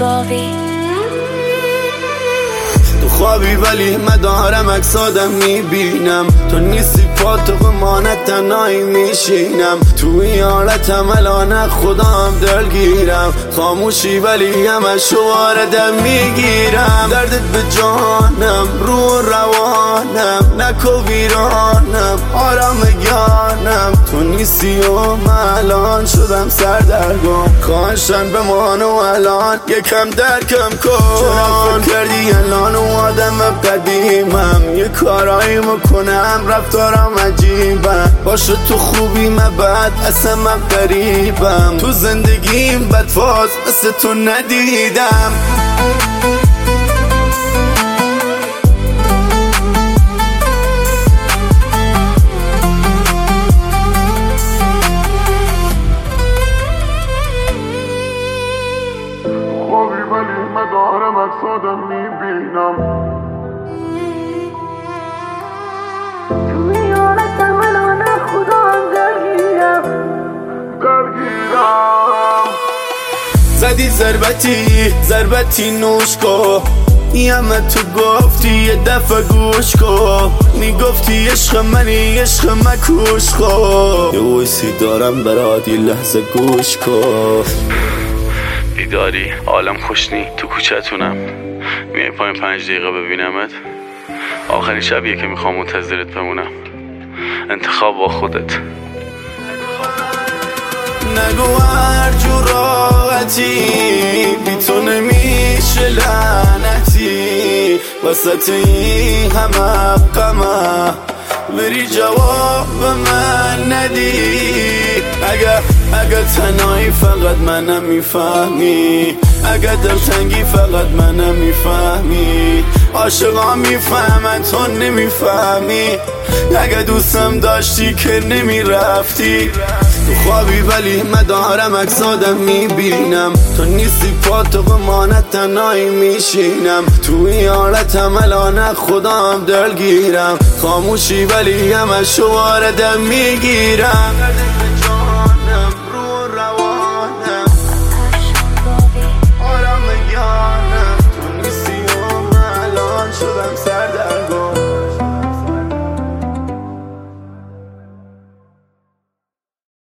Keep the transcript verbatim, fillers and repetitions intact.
باقی. تو خوابی ولی مدارم اکسادم میبینم، تو نیستی پاتو مانت تنهایی میشینم، تو این حالتم الان خودم دلگیرم، خاموشی ولی همش واردم میگیرم، دردت به جانم رو روانم، نکو ویرانم آرام گیانم، تو نیستی و من الان شدم سردرگم، خواهشن بمان و الان یکم درکم کن، چرا فکر کردی الان و آدم قدیمم، یه کارایی میکنم رفتارم عجیبم، باشه تو خوبی من بعد اصلا من غریبم، تو زندگیم بدفاز مثل تو ندیدم. خوابی ولی من دارم اکسادم میبینم، توی حالتم الان خودم درگیرم درگیرم. زدی ضربتی ضربتی نوش کو، این همه تو گفتی یه دفعه گوش کو، میگفتی عشق منی عشق مکوش کو، یه ویسی دارم برات یه لحظه گوش کو، بیداری عالم خوشنی تو کوچتونم، میای پایین پنج دقیقه ببینمت، آخرین شبیه که میخوام منتظرت بمونم، انتخاب با خودت. نگو هر جور راحتی بی تو نمیشه لعنتی، وسط این همه غمه بری جواب من ندی، اگر اگر تنهایی فقط منم میفهمی، اگر دلتنگی فقط منم میفهمی، عاشقا میفهمن تو نمیفهمی، اگر دوستم داشتی که نمیرفتی، تو خوابی ولی من دارم اکسادم میبینم، تو نیستی پاتو بمانت تنهایی میشینم، تو این حالتم الان خودم دلگیرم، خاموشی ولی همش واردم میگیرم.